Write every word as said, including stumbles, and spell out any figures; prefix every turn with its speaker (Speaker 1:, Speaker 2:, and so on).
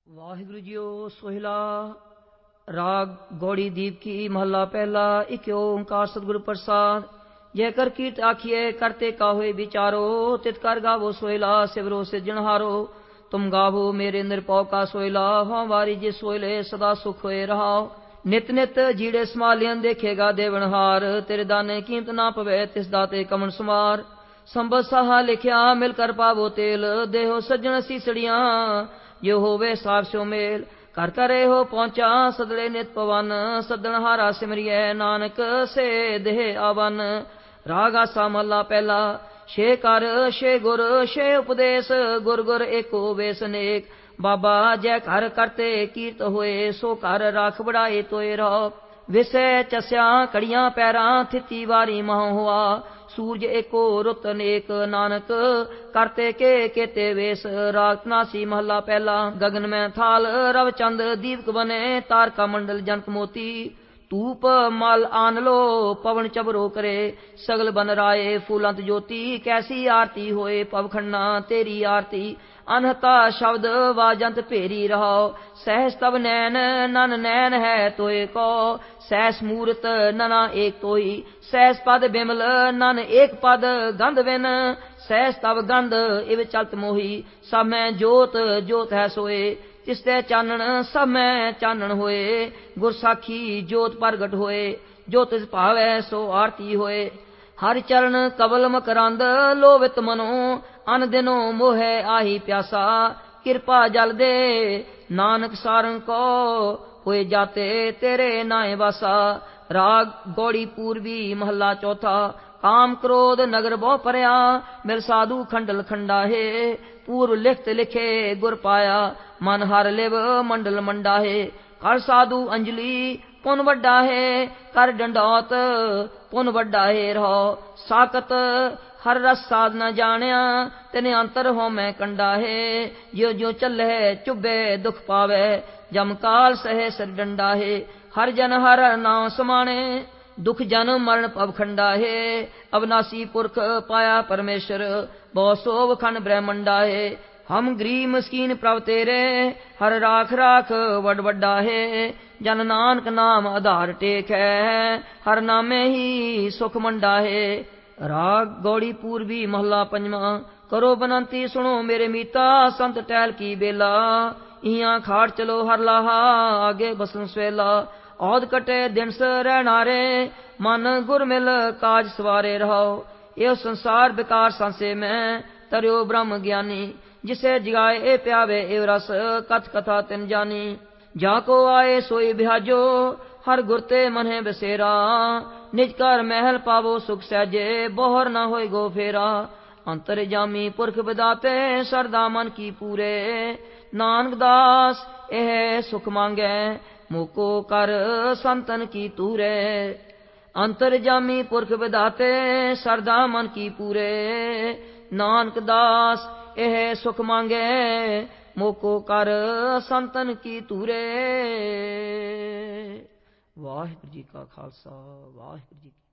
Speaker 1: Waheguru JIO. Sohila ਰਾਗ ਗੌੜੀ ਦੀਪ ਕੀ ਮਹੱਲਾ ਪਹਿਲਾ। ਇਕ ਓੰਕਾਰ ਸਤਿਗੁਰ ਪ੍ਰਸਾਦ। ਜੈ ਕਰ ਕੀਰਤ ਆਖੀਏ ਕਰਤੇ ਕਾ ਹੋਏ ਵਿਚਾਰੋ। ਤਿਤ ਕਰ ਗਾਵੋ ਸੋਹਿਲਾ ਸਿਵਰੋ ਸਿਰਜਣਹਾਰੋ। ਤੁਮ ਗਾਵੋ ਮੇਰੇ ਨਿਰਭਉ ਕਾ ਸੋਹਿਲਾ। ਹਉ ਵਾਰੀ ਜੇ ਸੋਹਿਲੇ ਸਦਾ ਸੁਖ ਹੋਏ ਰਹਾਓ। ਨਿਤ ਨਿਤ ਜੀੜੇ ਸਮਾਲਿਅਨ ਦੇਖੇਗਾ ਦੇਵਨਹਾਰ। ਤੇਰੇ ਦਾਨੇ ਕੀਮਤ ਨਾ ਪਵੇ ਤਿਸ ਦਾਤੇ ਕਮਨ ਸੁਮਾਰ। ਸੰਬਤ ਸਾਹਾ ਲਿਖਿਆ ਮਿਲ ਕਰ ਪਾਵੋ ਤੇਲ। ਦੇਹੋ ਸੱਜਣ ਸੀਸੜੀਆਂ ਜੋ ਹੋਵੇ ਸਾਖ ਸੋ ਮੇਲ। ਕਰ ਕਰੇ ਹੋ ਪਹੁੰਚਾ ਸਦਲੇ ਨਿਤ ਪਵਨ। ਸੱਦਣ ਹਾਰਾ ਸਿਮਰਿਐ ਨਾਨਕ ਸੇ ਦੇਹ ਆਵਨ। ਰਾਗ ਆਸਾ ਮਹੱਲਾ ਪਹਿਲਾ। ਛੇ ਕਰ ਛੇ ਗੁਰ ਛੇ ਉਪਦੇਸ਼। ਗੁਰ ਗੁਰ ਏਕੋ ਵੇਸ ਨੇਕ। ਬਾਬਾ ਜੈ ਘਰ ਕਰਤੇ ਕੀਰਤ ਹੋਏ। ਸੋ ਘਰ ਰਾਖ ਬੜਾਏ ਤੋਏ ਰਹੋ। ਵਿਸੈ ਚਸਿਆ ਕੜੀਆਂ ਪੈਰਾਂ ਥਿਤੀ ਵਾਰੀ ਮਹ ਹੋਆ। ਸੂਰਜ ਏਕੋ ਰੁੱਤ ਨੇਕ ਨਾਨਕ ਕਰਤੇ ਕੇ ਕੇਤੇ ਵੇਸ। ਰਾਗ ਤਨਾਸੀ ਮਹੱਲਾ ਪਹਿਲਾ। ਗਗਨ ਮੈਂ ਥਾਲ ਰਵ ਚੰਦ ਦੀਪਕ ਬਨੇ। ਤਾਰਕਾ ਮੰਡਲ ਜਨਕ ਮੋਤੀ। ਧੂਪ ਮਲ ਆਨ ਲੋ ਪਵਨ ਚਬਰੋ ਕਰੇ। ਸਗਲ ਬਨ ਰਾਏ ਫੂਲੰਤ ਜੋਤੀ। ਕੈਸੀ ਆਰਤੀ ਹੋਏ ਪਵਖੰਡਾ ਤੇਰੀ ਆਰਤੀ। ਅਨਹਤਾ ਸ਼ਬਦ ਵਾਜੰਤ ਭੇਰੀ ਰਹਾਓ। ਸਹਿਸ ਤਬ ਨੈਣ ਨਨ ਨੈਣ ਹੈ ਤੋਏ ਕੋ। ਸਹਿਸ ਮੂਰਤ ਨਨਾ ਏਕ ਤੋਈ। ਸਹਿਸ ਪਦ ਬਿਮਲ ਨਨ ਏਕ ਪਦ ਗੰਧ ਬਿਨ। ਸਹਿਸ ਤਬ ਗੰਧ ਇਵ ਚਲਤ ਮੋਹੀ। ਸਭ ਮੈਂ ਜੋਤ ਜੋਤ ਹੈ ਸੋਏ। ਤਿਸ ਤੇ ਚਾਨਣ ਸਭ ਮੈਂ ਚਾਨਣ ਹੋਏ। ਗੁਰ ਸਾਖੀ ਜੋਤ ਪ੍ਰਗਟ ਹੋਏ। ਜੋ ਤਿਸ ਭਾਵੈ ਸੋ ਆਰਤੀ ਹੋਏ। ਹਰਿ ਚਰਨ ਕਵਲ ਮਕਰੰਦ ਲੋਭਿਤ ਮਨੋ। ਅਨ ਦਿਨੋ ਮੋਹੈ ਆਹੀ ਪਿਆਸਾ। ਕਿਰਪਾ ਜਲ ਦੇ ਨਾਨਕ ਸਾਰੰਗ ਕੋ। ਹੋਏ ਜਾਤੇ ਤੇਰੇ ਨਾਏ ਵਾਸਾ। ਰਾਗ ਗੌੜੀ ਪੂਰਬੀ ਮਹੱਲਾ ਚੌਥਾ। ਕਾਮ ਕ੍ਰੋਧ ਨਗਰ ਬਹੁ ਭਰਿਆ। ਮਿਲ ਸਾਧੂ ਖੰਡਲ ਖੰਡਾਹੇ। ਪੂਰਵ ਲਿਖਤ ਲਿਖੇ ਗੁਰ ਪਾਇਆ। ਮਨ ਹਰ ਲਿਵ ਮੰਡਲ ਮੰਡਾਹੇ। ਕਰ ਸਾਧੂ ਅੰਜਲੀ ਪੁਨ ਵੱਡਾ ਹੈ। ਕਰ ਡੰਡੌਤ ਪੁਨ ਵੱਡਾ ਹੈ ਰਹੋ। ਸਾਕਤ ਹਰ ਰਸ ਸਾਧ ਨ ਜਾਣਿਆ। ਤਿਨ ਅੰਤਰ ਹੋ ਮੈਂ ਕੰਡਾ ਹੈ। ਜਿਉ ਜਿਉ ਚੱਲੈ ਚੁੱਭੇ ਦੁਖ ਪਾਵੈ। ਜਮ ਕਾਲ ਸਹਿ ਸਿਰ ਡੰਡਾ ਹੈ। ਹਰ ਜਨ ਹਰ ਨਾਮ ਸਮਾਣੇ। ਦੁਖ ਜਨਮ ਮਰਨ ਭਵ ਖੰਡਾ ਹੈ। ਅਵਨਾਸੀ ਪੁਰਖ ਪਾਇਆ ਪਰਮੇਸ਼ਰ। ਬਹੁ ਸੋਭ ਖੰਡ ਬ੍ਰਹਮੰਡਾ ਹੈ। ਹਮ ਗਰੀਬ ਮਸਕੀਨ ਪ੍ਰਭ ਤੇਰੇ। ਹਰ ਰਾਖ ਰਾਖ ਵੱਡ ਵੱਡਾ ਹੈ। ਜਨ ਨਾਨਕ ਨਾਮ ਆਧਾਰ ਟੇਕ ਹੈ। ਹਰ ਨਾਮੇ ਹੀ ਸੁਖ ਮੰਡਾ ਹੈ। ਰਾਗ ਗੌੜੀ ਪੂਰਬੀ ਮਹੱਲਾ ਪੰਜਵਾਂ। ਕਰੋ ਬਨੰਤੀ ਸੁਣੋ ਮੇਰੇ ਮੀਤਾ। ਸੰਤ ਟਹਿਲ ਕੀ ਬੇਲਾ। ਇਹਾਂ ਖਾੜ ਚਲੋ ਹਰ ਲਾਹਾ। ਆਗੇ ਬਸਨ ਸਵੇਲਾ। ਔਦ ਕਟੇ ਦਿਨਸ ਰਹਿਣਾਰੇ। ਮਨ ਗੁਰ ਮਿਲ ਕਾਜ ਸਵਾਰੇ ਰਹਾਓ। ਇਹ ਸੰਸਾਰ ਬਿਕਾਰ ਸੰਸੇ ਮੈਂ। ਤਰਿਓ ਬ੍ਰਹਮ ਗਿਆਨੀ। ਜਿਸੇ ਜਗਾਏ ਪਿਆਵੇ ਏਵ ਰਸ। ਕਥ ਕਥਾ ਤਿਨ ਜਾਨੀ। ਜਾ ਕੋ ਆਏ ਸੋਈ ਬਿਹਾਜੋ। ਹਰ ਗੁਰ ਤੇ ਮਨਹਿ ਬਸੇਰਾ। ਨਿਜ ਘਰ ਮਹਿਲ ਪਾਵੋ ਸੁਖ ਸਹਿਜੇ। ਬੋਹਰ ਨਾ ਹੋਏ ਗੋ ਫੇਰਾ। ਅੰਤਰ ਜਾਮੀ ਪੁਰਖ ਵਿਦਾਤੇ। ਸਰਦਾ ਮਨ ਕੀ ਪੂਰੇ। ਨਾਨਕ ਦਾਸ ਇਹ ਸੁਖ ਮੰਗੈ। ਮੋਕੋ ਕਰ ਸੰਤਨ ਕੀ ਤੂਰੇ। ਅੰਤਰ ਜਾਮੀ ਪੁਰਖ ਵਿਦਾਤੇ। ਸਰਦਾ ਮਨ ਕੀ ਪੂਰੇ। ਨਾਨਕ ਦਾਸ ਇਹ ਸੁਖ ਮੰਗੈ। ਮੋਕੋ ਕਰ ਸੰਤਨ ਕੀ ਤੂਰੇ। ਵਾਹਿਗੁਰੂ ਜੀ ਕਾ ਖਾਲਸਾ ਵਾਹਿਗੁਰੂ ਜੀ ਕੀ